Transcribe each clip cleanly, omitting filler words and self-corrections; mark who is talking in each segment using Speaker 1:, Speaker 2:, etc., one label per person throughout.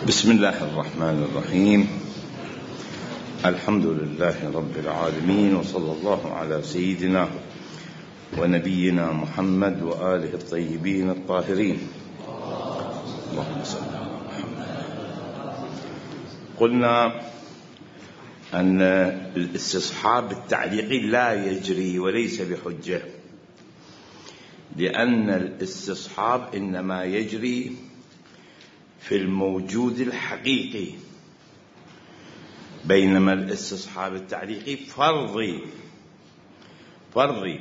Speaker 1: بسم الله الرحمن الرحيم. الحمد لله رب العالمين، وصلى الله على سيدنا ونبينا محمد وآله الطيبين الطاهرين. اللهم صل على محمد. قلنا أن الاستصحاب التعليقي لا يجري وليس بحجة، لأن الاستصحاب إنما يجري في الموجود الحقيقي، بينما الاستصحاب التعليقي فرضي.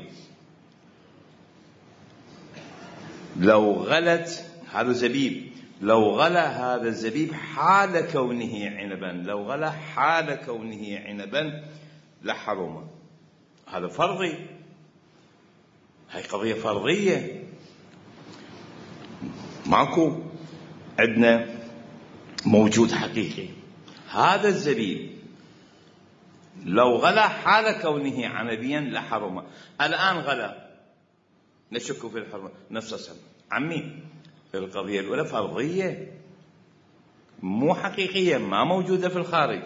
Speaker 1: لو غلت هذا زبيب، لو غلا هذا الزبيب حال كونه عنبا، لو غلا حال كونه عنبا لحرم. هذا فرضي، هاي قضية فرضية. ماكو عندنا موجود حقيقي. هذا الزبيب لو غلا حال كونه عنبيا لحرم. الآن غلا، نشك في الحرمة، نفس عمي. القضية الأولى فرضية مو حقيقية، ما موجودة في الخارج.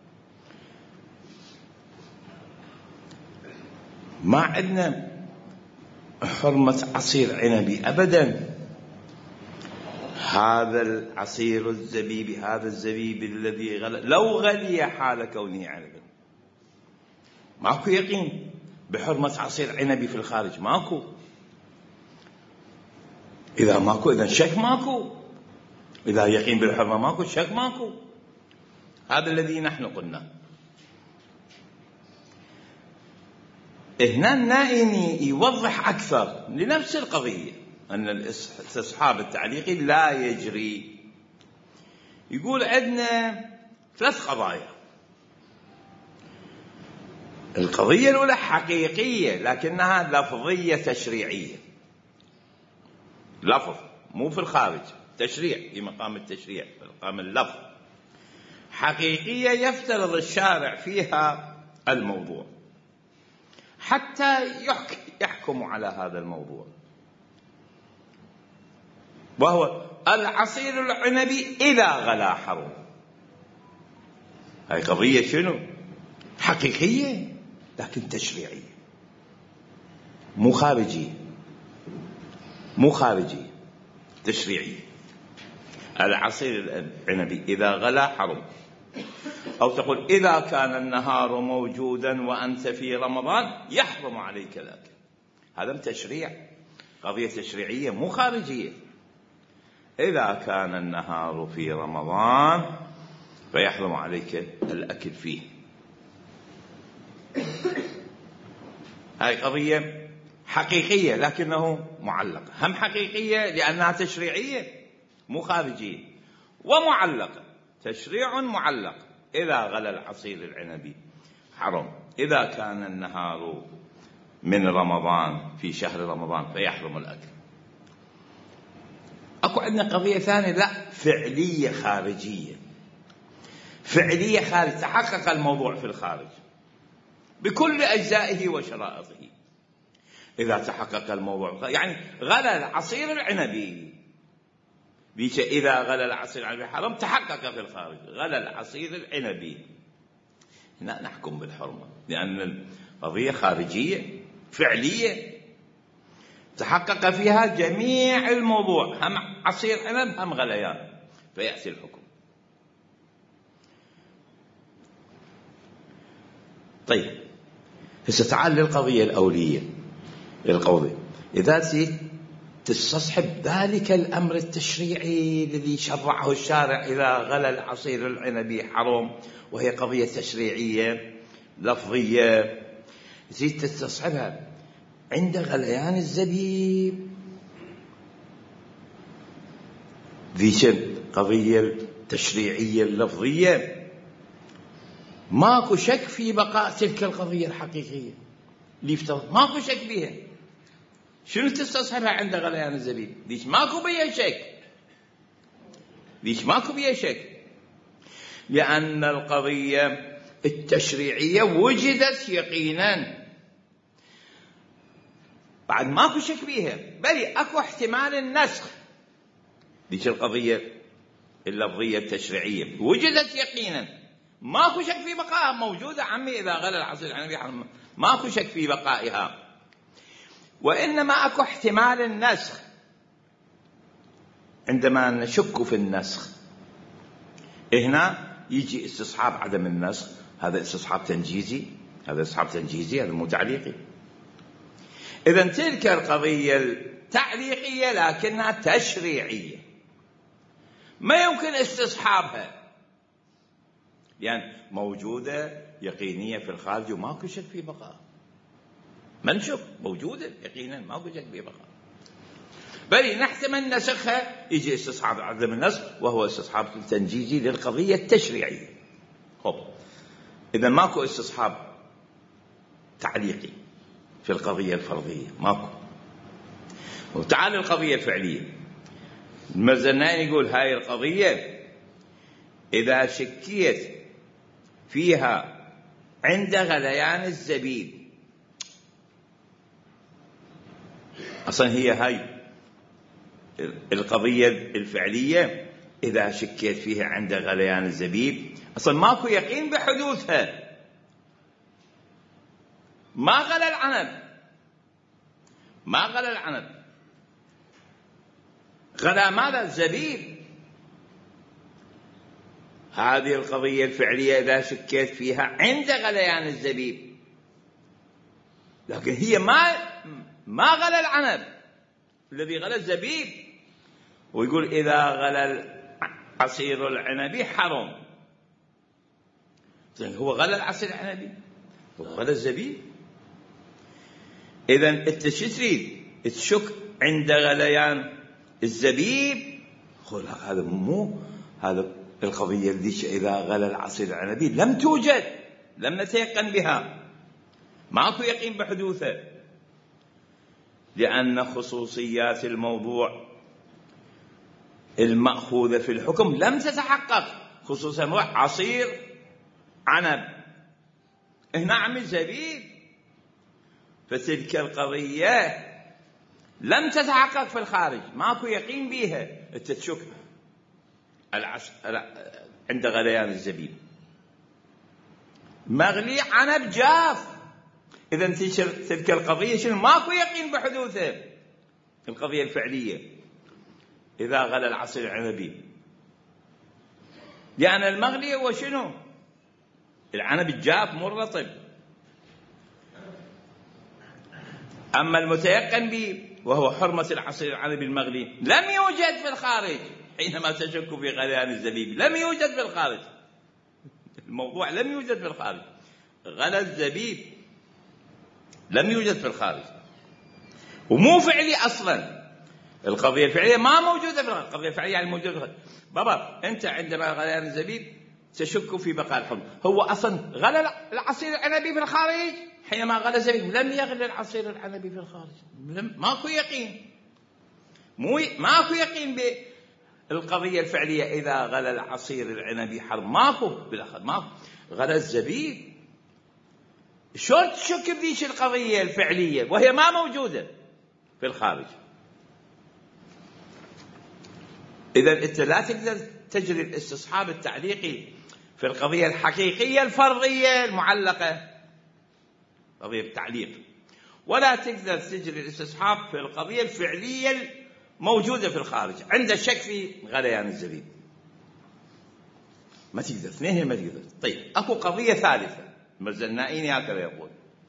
Speaker 1: ما عندنا حرمة عصير عنبي أبدا. هذا العصير الزبيب، هذا الزبيب الذي غلى، لو غلي حال كونه عنبا، ماكو يقين بحرمة عصير عنبي في الخارج، ماكو. إذا ماكو إذا شك ماكو، إذا يقين بالحرمة ماكو، شك ماكو. هذا الذي نحن قلنا. هنا النائني يوضح أكثر لنفس القضية، أن الاستصحاب التعليقي لا يجري. يقول عندنا 3 قضايا. القضية الأولى حقيقية لكنها لفظية تشريعية، لفظ مو في الخارج، تشريع في مقام التشريع، في مقام اللفظ. حقيقية يفترض الشارع فيها الموضوع حتى يحكم على هذا الموضوع، وهو العصير العنبي إذا غلا حرم. هاي قضية شنو؟ حقيقية لكن تشريعية، مو خارجية، تشريعية. العصير العنبي إذا غلا حرم. أو تقول إذا كان النهار موجودا وأنت في رمضان يحرم عليك ذاك. هذا تشريع، قضية تشريعية مو خارجية. إذا كان النهار في رمضان فيحرم عليك الأكل فيه. هاي قضية حقيقية لكنه معلقة. هم حقيقية لأنها تشريعية مو خارجية، ومعلقة، تشريع معلق. إذا غلا العصير العنبي حرم، إذا كان النهار من رمضان في شهر رمضان فيحرم الأكل. أكو عندنا قضية ثانية، لا، فعلية خارجية. فعلية خارج، تحقق الموضوع في الخارج بكل أجزائه وشرائطه. إذا تحقق الموضوع، يعني غلا العصير العنبي، إذا غلا العصير العنبي حرم، تحقق في الخارج. غلا العصير العنبي، هنا نحكم بالحرمة، لأن القضية خارجية فعلية تحقق فيها جميع الموضوع، هم عصير عنب هم غليان، فيأتي الحكم. طيب، هسه تعال للقضية الأولية. القضية إذا تستصحب ذلك الأمر التشريعي الذي شرعه الشارع، إذا غلا العصير العنبي حرام، وهي قضية تشريعية لفظية، تزيد تستصحبها عند غليان الزبيب. ذيك القضية التشريعية اللفظية ماكو شك في بقاء تلك القضية الحقيقية اللي يفترض، ماكو شك بها. شنو تستصحبها عند غليان الزبيب؟ ذيك ماكو بيها شك، لأن القضية التشريعية وجدت يقينا، بعد ماكو شك بيها، بل اكو احتمال النسخ. ذيك القضية اللفظية التشريعية وجدت يقينا ماكو شك في بقائها، موجودة عمي إذا غلى العصير العنبي ماكو شك في بقائها، وإنما أكو احتمال النسخ. عندما نشك في النسخ هنا يجي استصحاب عدم النسخ، هذا استصحاب تنجيزي، هذا مو تعليقي. إذن تلك القضية التعليقية لكنها تشريعية، ما يمكن استصحابها يعني موجودة يقينية في الخارج وماكو شك في بقاء، ما نشك موجودة يقينا ماكو شك في بقاء، بل نحتمل نسخها، يجي استصحاب عدم النسخ وهو استصحاب تنجيزي للقضية التشريعية. إذا ماكو استصحاب تعليقي في القضية الفرضية، ماكو. وتعال القضية الفعلية، المرزناني يقول هاي القضية إذا شكيت فيها عند غليان الزبيب، أصلا هي هاي القضية الفعلية إذا شكيت فيها عند غليان الزبيب، أصلا ماكو يقين بحدوثها، ما غلى العنب، غلى ماذا؟ الزبيب. هذه القضية الفعلية إذا شكيت فيها عند غليان الزبيب، لكن هي ما غلى العنب، الذي غلى الزبيب. ويقول إذا غلى عصير العنب حرم، هو غلى العصير العنبي، هو غلى الزبيب. إذن أنت شو تريد؟ تشك عند غليان الزبيب، قول هذا مو هذا القضية ذيك إذا غلى العصير العنبي لم توجد، لم نتيقن بها، ماكو يقين بحدوثه، لأن خصوصيات الموضوع المأخوذة في الحكم لم تتحقق. خصوصا عصير عنب، هنا عم الزبيب، فتلك القضية لم تتحقق في الخارج، ماكو يقين بيها، انت تشك عند غليان الزبيب. مغلي عنب جاف، إذا تلك القضية شنو؟ ماكو يقين بحدوثه. القضية الفعلية إذا غلى العصير العنبي، لأن المغلي هو شنو؟ العنب الجاف مو الرطب. أما المتيقن به وهو حرمة العصير العنبي المغلي لم يوجد في الخارج، حينما تشك في غليان الزبيب لم يوجد في الخارج، الموضوع لم يوجد في الخارج، غلى الزبيب لم يوجد في الخارج ومو فعلي أصلا. القضية الفعلية ما موجودة في الخارج، القضية الفعلية يعني موجودة في الخارج. بابا أنت عندما غليان الزبيب تشك في بقاء الحكم، هو أصلا غلى العصير العنبي في الخارج، حينما غلى الزبيب لم يغلى العصير العنبي في الخارج، ماكو يقين، ماكو يقين بالقضية الفعلية إذا غلى العصير العنبي حرم، ماكو بالأخذ، ماكو غلى الزبيب. شلون تشك بذيش القضية الفعلية وهي ما موجودة في الخارج؟ إذا أنت لا تقدر تجري الاستصحاب التعليقي في القضية الحقيقية الفرضية المعلقة، قضية التعليق، ولا تقدر تجري الاستصحاب في القضية الفعلية الموجودة في الخارج عند الشك في غليان الزبيب. ما تقدر، اثنين ما تقدر. طيب أكو قضية ثالثة، المرزنائي هكذا يقول،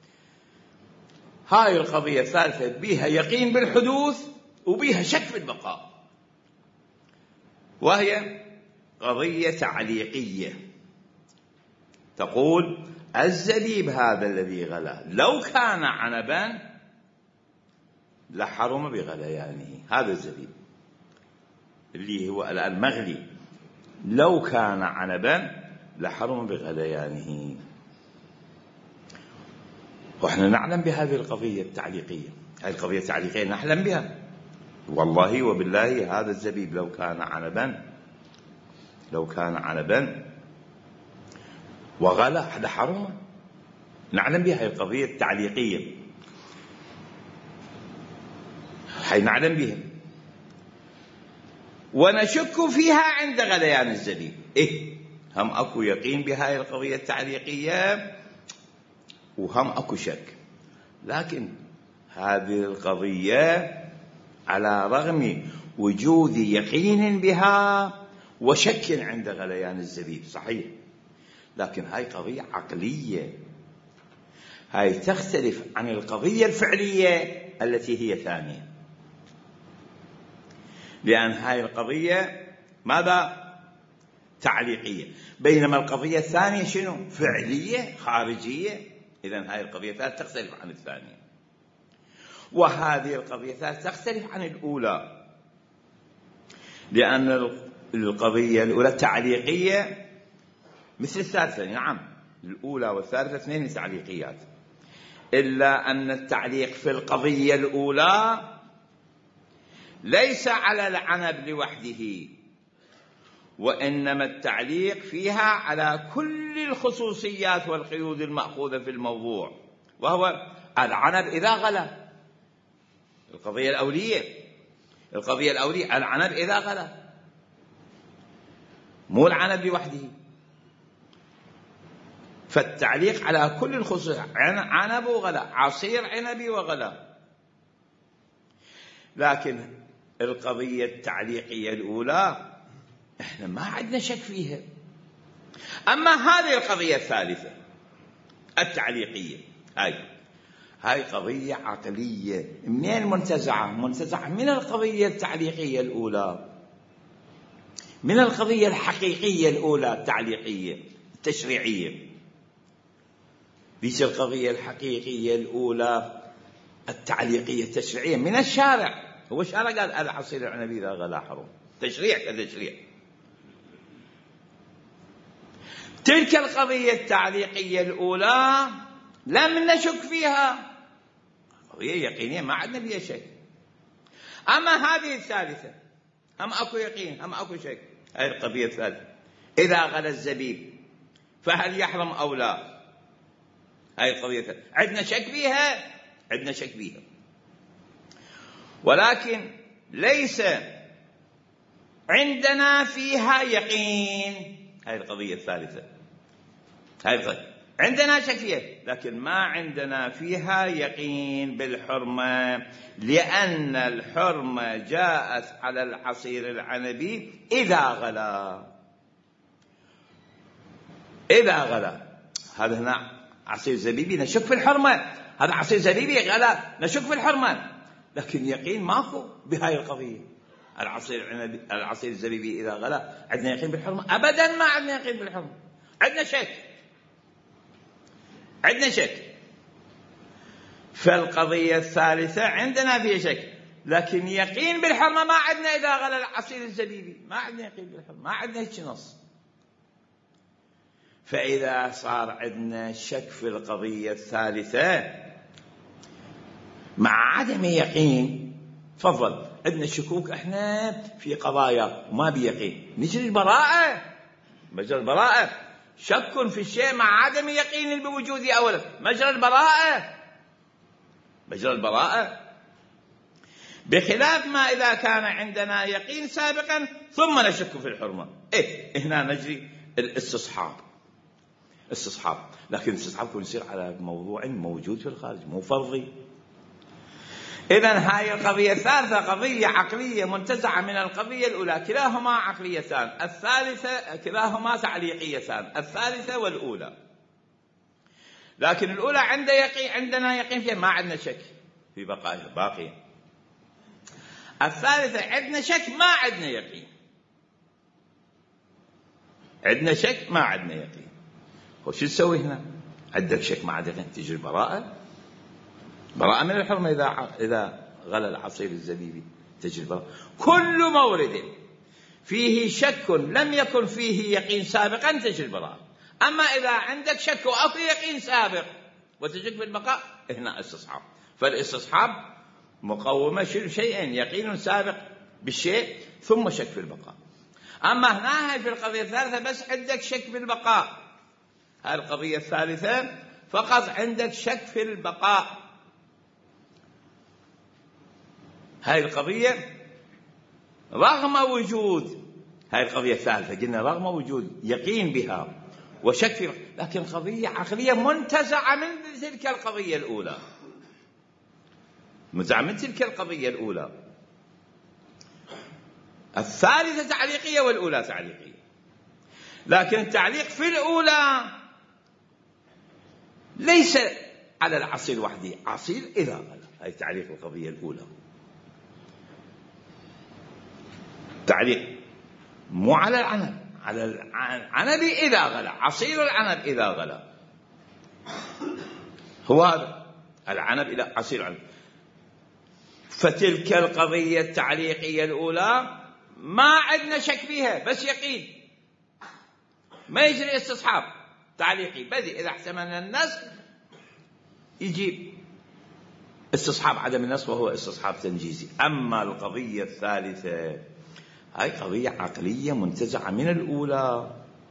Speaker 1: هاي القضية الثالثة بيها يقين بالحدوث وبيها شك في البقاء، وهي قضية تعليقية تقول الزبيب هذا الذي غلى لو كان عنبا لحرم بغليانه. هذا الزبيب اللي هو الآن مغلي لو كان عنبا لحرم بغليانه. وإحنا نعلم بهذه القضية التعليقية، هذه القضية التعليقية نحلم بها والله وبالله. هذا الزبيب لو كان عنبا وغلى لحرم، نعلم بها القضية التعليقية، حي نعلم بها. ونشك فيها عند غليان الزبيب. هم أكو يقين بهاي القضية التعليقية وهم أكو شك، لكن هذه القضية على رغم وجود يقين بها وشك عند غليان الزبيب صحيح، لكن هاي قضية عقلية، هاي تختلف عن القضية الفعلية التي هي ثانية، لأن هاي القضية ماذا؟ تعليقية، بينما القضية الثانية شنو؟ فعلية خارجية. إذن هاي القضية الثالثة تختلف عن الثانية، وهذه القضية الثالثة تختلف عن الأولى، لأن القضية الأولى تعليقية مثل الثالثة. نعم الأولى والثالثة اثنين تعليقيات، إلا أن التعليق في القضية الأولى ليس على العنب لوحده، وإنما التعليق فيها على كل الخصوصيات والقيود المأخوذة في الموضوع، وهو العنب إذا غلى. القضية الأولية العنب إذا غلى، مو العنب لوحده. فالتعليق على كل الخصوصيات، عنب وغلى، عصير عنبي وغلى. لكن القضية التعليقية الأولى احنا ما عندنا شك فيها. أما هذه القضية الثالثة التعليقية، هاي قضية عقلية. منين منتزعة من القضية التعليقية الأولى، من القضية الحقيقية الأولى التعليقية التشريعية. ليش القضية الحقيقية الأولى التعليقية التشريعية من الشارع؟ هو الشارع قال العصير العنبي إذا غلا حرام، تشريع كتشريع. تلك القضية التعليقية الأولى لم نشك فيها، قضية يقينية ما عندنا فيها شك. أما هذه الثالثة هم أكو يقين هم أكو شك. هذه القضية الثالثة إذا غلى الزبيب فهل يحرم أو لا؟ هذه القضية الثالثة عندنا شك فيها، ولكن ليس عندنا فيها يقين. هذه القضية الثالثة، عندنا شك فيها لكن ما عندنا فيها يقين بالحرمة، لأن الحرمة جاءت على العصير العنبي إذا غلا. هذا هنا عصير زبيبي نشك في الحرمة، هذا عصير زبيبي غلا نشك في الحرمة، لكن يقين ماكو بهاي القضية. العصير الزبيبي إذا غلا عندنا يقين بالحرمة؟ أبدا ما عندنا يقين بالحرمة، عندنا شك. فالقضية الثالثة عندنا فيها شك، لكن يقين بالحرمة ما عندنا. إذا غلا العصير الزبيبي ما عندنا يقين بالحرمة، ما عندنا هيك نص. فإذا صار عندنا شك في القضية الثالثة مع عدم يقين، تفضل عندنا شكوك احنا في قضايا وما بيقين، نجري البراءة، مجرى البراءة. شك في الشيء مع عدم يقين بوجوده أولا، مجرى البراءة. بخلاف ما إذا كان عندنا يقين سابقا ثم نشك في الحرمة، هنا نجري الاستصحاب. لكن الاستصحاب يكون يصير على موضوع موجود في الخارج، مو فرضي. إذن هاي القضية الثالثة قضية عقلية منتزعة من القضية الأولى، كلاهما عقليتان، الثالثة كلاهما تعليقيتان، الثالثة والأولى. لكن الأولى عندنا يقين فيها، ما عندنا شك في بقائها باقية. الثالثة عندنا شك ما عندنا يقين، هو شو تسوي هنا؟ عندك شك ما عندك يقين، تجي البراءة من الحرمة. إذا غلى العصير الزبيبي تجي البراءة. كل مورد فيه شك لم يكن فيه يقين سابقا تجي البراءة. أما إذا عندك شك وأكو يقين سابق وتشك في البقاء، هنا استصحاب. فالاستصحاب مقومة شيئين، يقين سابق بالشيء ثم شك في البقاء. أما هنا في القضية الثالثة بس عندك شك في البقاء، هذه القضية الثالثة فقط عندك شك في البقاء. هاي القضية رغم وجود هذه القضية الثالثة، قلنا رغم وجود يقين بها وشك فيها، لكن قضية عقلية منتزعة من تلك القضية الأولى، منتزعة من تلك القضية الأولى. الثالثة تعليقية والأولى تعليقية، لكن التعليق في الأولى ليس على العصير وحده، عصير إذا غلى، هذه تعليق القضية الأولى. تعليق مو على العنب، على العنب إذا غلى، عصير العنب إذا غلى، هو هذا العنب إلى عصير العنب. فتلك القضية التعليقية الأولى ما عندنا شك فيها، بس يقين، ما يجري استصحاب تعليقي بدي إذا احتملنا النص يجيب استصحاب عدم النص وهو استصحاب تنجيزي. أما القضية الثالثة هاي قضية عقلية منتزعة من الأولى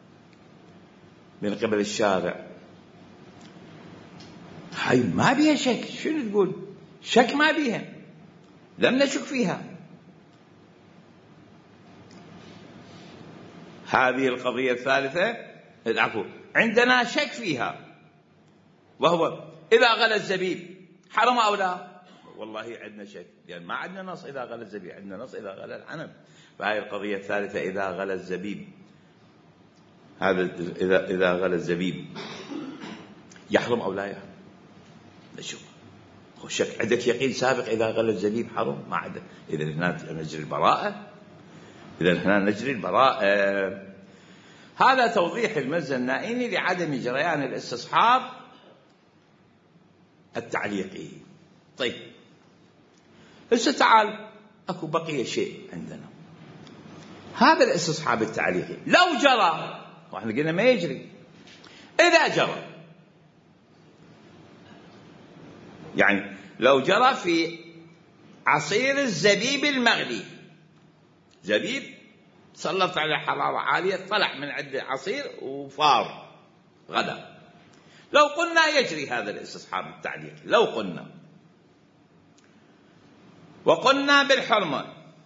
Speaker 1: من قبل الشارع، هاي ما بيها شك. شنو تقول شك؟ ما بيها، لم نشك فيها. هذه القضية الثالثة العفو عندنا شك فيها، وهو إذا غلى الزبيب حرم أو لا؟ والله عندنا شك، لأن ما عندنا نص إذا غلى الزبيب، عندنا نص إذا غلى العنب. فهذه القضية الثالثة إذا غلى الزبيب، هذا إذا غلى الزبيب يحرم أو لا يحرم؟ نشوف. شك عندك يقين سابق إذا غلى الزبيب حرم، ما عندك. إذا هنا نجري البراءة، إذا هنا نجري البراءة. هذا توضيح المزة النائني لعدم جريان الاستصحاب التعليقي. طيب هسه تعال أكو بقية شيء عندنا، هذا الاستصحاب التعليقي لو جرى، وإحنا قلنا ما يجري، إذا جرى يعني لو جرى في عصير الزبيب المغلي، زبيب سلط عليه حرارة عالية طلع من عند عصير وفار غدا، لو قلنا يجري هذا الاستصحاب التعليقي، لو قلنا وقلنا بالحرمة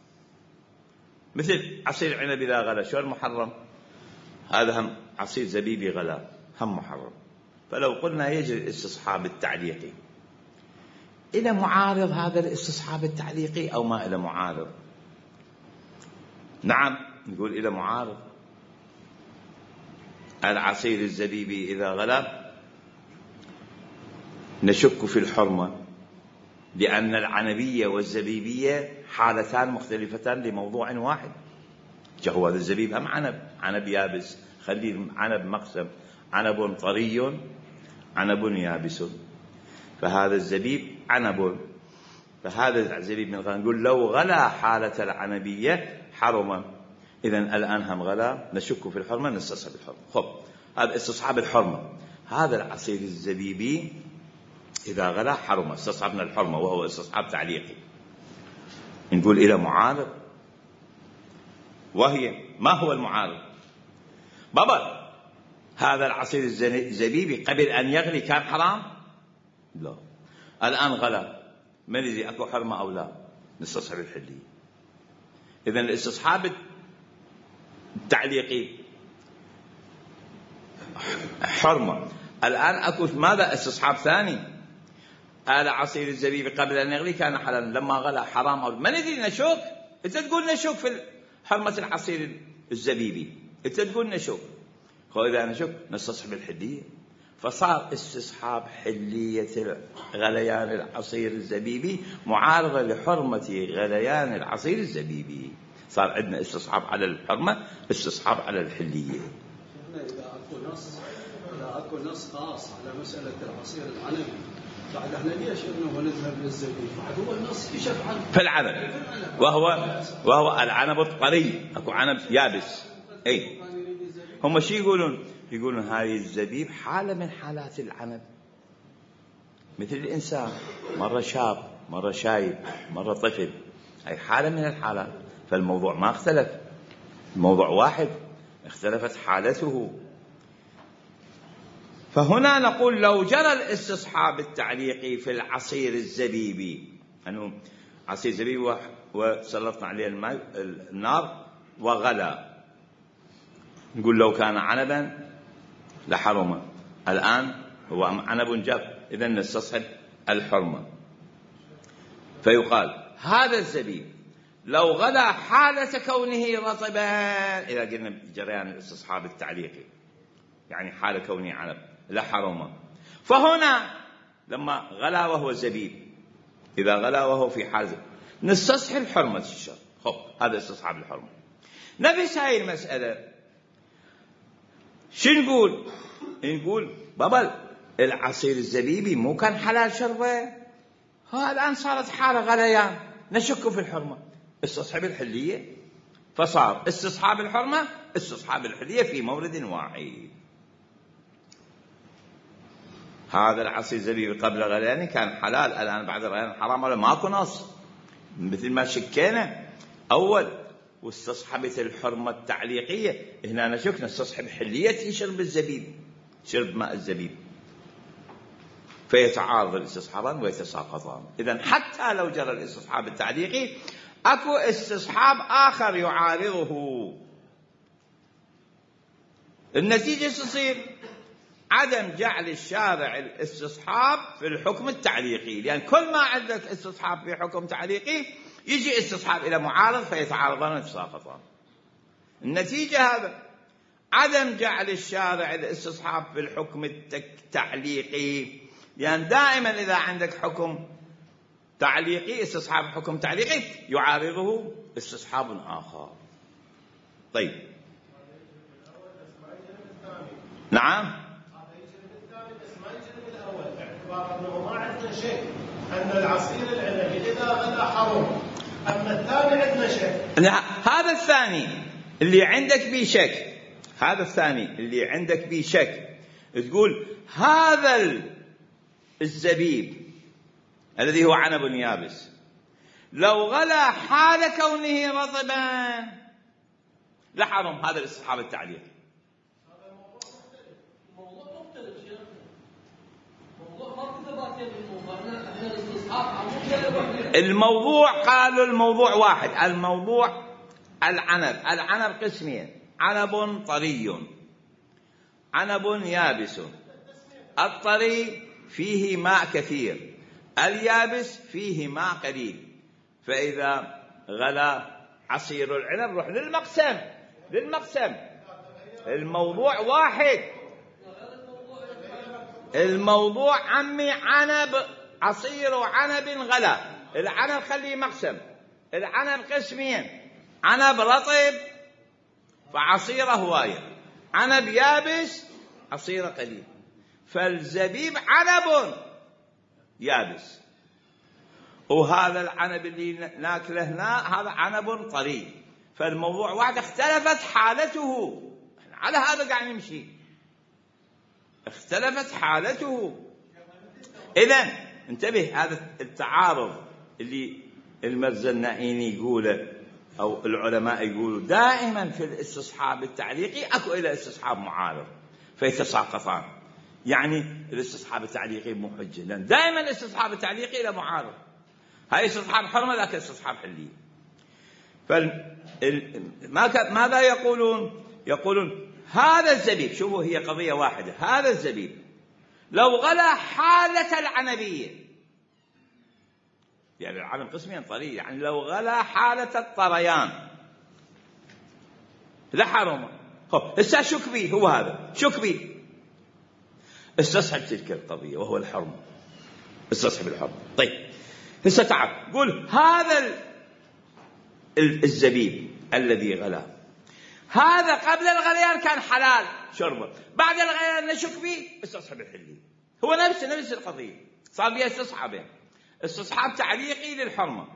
Speaker 1: مثل عصير عنب إذا غلا شو المحرم؟ هذا هم عصير زبيبي غلا هم محرم. فلو قلنا يجري الاستصحاب التعليقي، إلى معارض هذا الاستصحاب التعليقي أو ما إلى معارض؟ نعم نقول إلى معارض. العصير الزبيبي إذا غلا نشك في الحرمة، لأن العنبية والزبيبية حالتان مختلفتان لموضوع واحد. هو هذا الزبيب هم عنب يابس، خلي عنب مقسم، عنب طري عنب يابس، فهذا الزبيب عنب، فهذا الزبيب من غلا. نقول لو غلا حالة العنبية حرما، إذن الآن هم غلا نشك في الحرمة نستصحب الحرمة. خب هذا استصحاب الحرمة، هذا العصير الزبيبي إذا غلا حرمة استصحبنا الحرمة وهو استصحاب تعليقي. نقول إلى معارض، وهي ما هو المعارض؟ بابا هذا العصير الزبيبي قبل أن يغلي كان حرام؟ لا، الآن غلا، ما ندري أكو حرمة أو لا، نستصحب الحلية. إذن الاستصحاب التعليقي حرمة. الآن أكو ماذا استصحاب ثاني؟ هذا عصير الزبيب قبل أن يغلي كان حلالا، لما غلا حرام أو ما ندري، نشوف. أنت تقول نشوف في حرمة العصير الزبيبي، أنت تقول نشوف. إذا نشوف نستصحب الحلية، فصار استصحاب حلية غليان العصير الزبيبي معارضة لحرمة غليان العصير الزبيبي، صار عندنا استصحاب على الحرمة، استصحاب على الحلية.
Speaker 2: إذا أكو نص خاص على مسألة العصير العنبي، بعد احنا ليش انه نذهب للزبيب؟ بعد هو النص كشف عنه
Speaker 1: في العنب، وهو العنب الطري، اكو عنب يابس. اي هم شو يقولون هذه الزبيب حالة من حالات العنب، مثل الإنسان، مرة شاب مرة شايب مرة طفل، هي حالة من الحالات. فالموضوع ما اختلف، الموضوع واحد، اختلفت حالته. فهنا نقول لو جرى الاستصحاب التعليقي في العصير الزبيبي، أنه عصير زبيب وسلطنا عليه النار وغلى، نقول لو كان عنبا لحرم، الآن هو عنب جاف، إذن نستصحب الحرمة. فيقال هذا الزبيب لو غلى حالة كونه رطبا، إذا قلنا جريان الاستصحاب التعليقي يعني حال كونه عنب لحرم. فهنا لما غلى وهو زبيب، إذا غلى وهو في حال نستصحب حرمة الشرب. خب هذا استصحاب الحرمة. نفس هاي المسألة شو نقول؟ نقول بابا العصير الزبيبي مو كان حلال شربه، ها الآن صارت حالة غليان نشك في الحرمة، استصحاب الحلية، فصار استصحاب الحرمة استصحاب الحلية في مورد واحد. هذا العصير الزبيبي قبل غليانه كان حلال، الآن بعد غليان حرام، ولا ماكو نص، مثل ما شكينا أول واستصحبت الحرمة التعليقية، هنا نشك نستصحب حلية شرب الزبيب، شرب ماء الزبيب، فيتعارض الاستصحابان ويتساقطان. إذن حتى لو جرى الاستصحاب التعليقي أكو استصحاب آخر يعارضه، النتيجة تصير عدم جعل الشارع الاستصحاب في الحكم التعليقي، لأن كل ما عندك استصحاب في حكم تعليقي يجي استصحاب إلى معارض فيتعارضان ويتساقطان. النتيجة هذا عدم جعل الشارع الاستصحاب في الحكم التعليقي، لأن دائما إذا عندك حكم تعليقي استصحاب حكم تعليقي يعارضه استصحاب آخر. طيب نعم
Speaker 3: ما عندنا شك أن العصير العنبي إذا غلى حرام، أما الثاني عندنا شك.
Speaker 1: هذا الثاني اللي عندك بيه شك، هذا الثاني اللي عندك بيه شك، تقول هذا الزبيب الذي هو عنب يابس لو غلى حال كونه رطبا لحرم، هذا الاستصحاب التعليقي. الموضوع قالوا الموضوع واحد، الموضوع العنب قسمين، عنب طري عنب يابس، الطري فيه ماء كثير، اليابس فيه ماء قليل. فإذا غلى عصير العنب روح للمقسم، الموضوع واحد، الموضوع عمي عنب، عصير عنب غلى، العنب خليه مقسم، العنب قسمين، عنب رطب فعصيره هواية، عنب يابس عصيره قليل، فالزبيب عنب يابس، وهذا العنب اللي ناكله هنا هذا عنب طري، فالموضوع واحد، اختلفت حالته، على هذا قاعد نمشي، اختلفت حالته. إذن انتبه، هذا التعارض اللي المرزنائي يقوله أو العلماء يقولوا دائما في الاستصحاب التعليقي أكو إلى استصحاب معارض فيتساقطان، يعني الاستصحاب التعليقي مو حجة، لأن دائما الاستصحاب التعليقي إلى معارض، هاي استصحاب حرمة ذاك استصحاب حلي. ماذا يقولون هذا الزبيب، شوفوا هي قضية واحدة، هذا الزبيب لو غلى حالة العنبية، يعني العنب قسمين طري، يعني لو غلى حالة الطريان لحرم. هسه شك بيه، هو هذا شك بيه، استصحب تلك القضية وهو الحرم، استصحب الحرم. طيب هسه تعال قول هذا الزبيب الذي غلى هذا قبل الغليان كان حلال شربه، بعد الغليان نشك فيه استصحب الحلي، هو نفس القضية، صار بها استصحابين، استصحاب تعليقي للحرمة،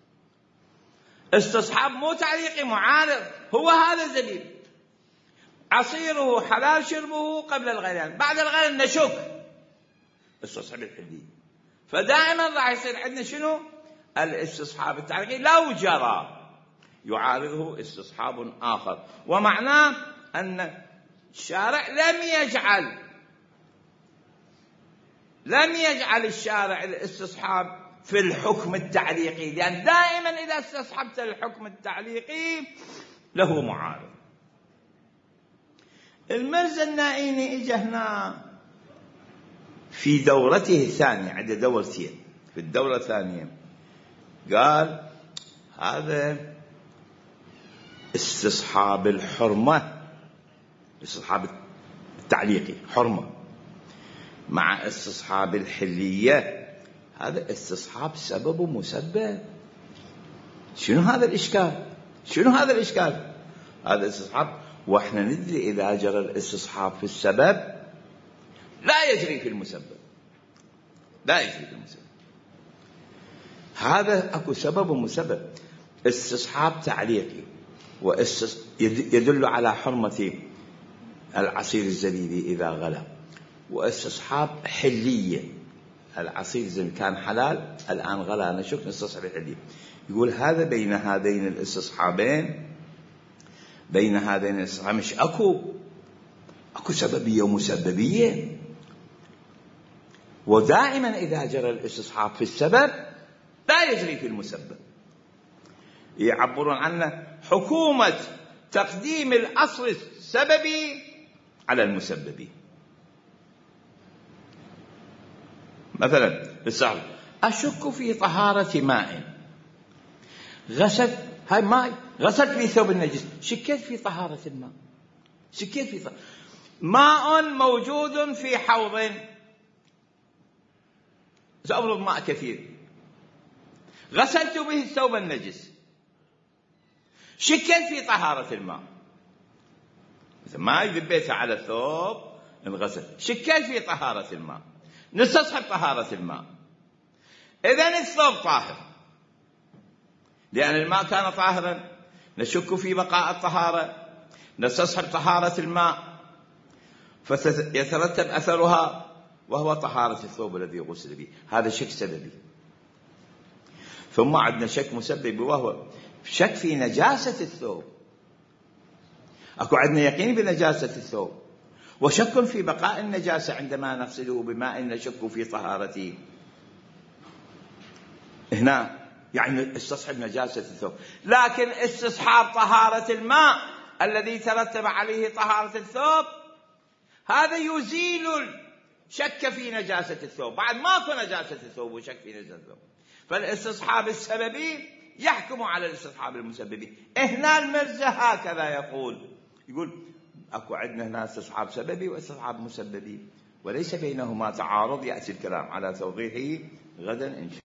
Speaker 1: استصحاب مو تعليقي معارض، هو هذا الزبيب عصيره حلال شربه قبل الغليان، بعد الغليان نشك استصحب الحلي. فدائما راح يصير عندنا شنو؟ الاستصحاب التعليقي لو جرى يعارضه استصحاب آخر، ومعناه أن الشارع لم يجعل الشارع الاستصحاب في الحكم التعليقي، لأن دائما إذا استصحبت الحكم التعليقي له معارض. المرزا النائيني إجا هنا في دورته الثانية، عنده دورتين، في الدورة الثانية قال هذا استصحاب الحرمة، استصحاب التعليقي حرمة، مع استصحاب الحلية هذا استصحاب سبب ومسبب. شنو هذا الإشكال؟ شنو هذا الإشكال؟ هذا استصحاب، واحنا ندري إذا جرى الاستصحاب في السبب لا يجري في المسبب، لا يجري في المسبب. هذا اكو سبب ومسبب. استصحاب تعليقي يدل على حرمة العصير الزبيبي إذا غلى، واستصحاب حلية، العصير الزبيبي كان حلال الآن غلى نشوف نستصحب الحلية. يقول هذا بين هذين الاستصحابين، بين هذين الاستصحابين مش اكو سببية ومسببية. ودائما إذا جرى الاستصحاب في السبب لا يجري في المسبب. يعبرون عنه حكومة تقديم الأصل السببي على المسببي. مثلا بالسهل أشك في طهارة ماء، غسلت هاي ماء، غسلت في ثوب النجس، شكيت في طهارة الماء، شكيت في ماء موجود في حوض، سأفرض ماء كثير، غسلت به الثوب النجس، شكيت في طهارة الماء، ما ذبيتها على الثوب انغسل، شكيت في طهارة الماء، نستصحب طهارة الماء. إذن الثوب طاهر لأن الماء كان طاهرا، نشك في بقاء الطهارة، نستصحب طهارة الماء، فيترتب أثرها وهو طهارة الثوب الذي غسل به. هذا شك سببي. ثم عندنا شك مسببي وهو شك في نجاسة الثوب. أكو عندنا يقين بنجاسة الثوب وشك في بقاء النجاسة عندما نغسله بماء نشك في طهارته. هنا يعني استصحب نجاسة الثوب، لكن استصحاب طهارة الماء الذي ترتب عليه طهارة الثوب هذا يزيل شك في نجاسة الثوب، بعد ماكو نجاسة الثوب وشك في نجاسة الثوب. فالاستصحاب السببي يحكم على الاستصحاب المسببي. هنا المرزا هكذا يقول اكو عندنا هنا استصحاب سببي واستصحاب مسببي وليس بينهما تعارض. يأتي الكلام على توضيحه غدا إن شاء الله.